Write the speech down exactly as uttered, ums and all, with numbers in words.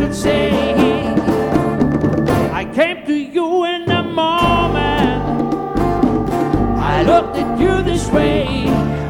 could say. I came to you in the moment I looked at you this way.